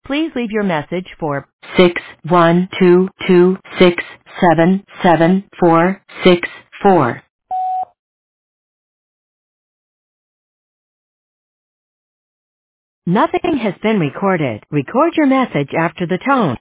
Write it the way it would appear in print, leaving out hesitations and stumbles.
Please leave your message for 61226777464. Nothing has been recorded. Record your message after the tone.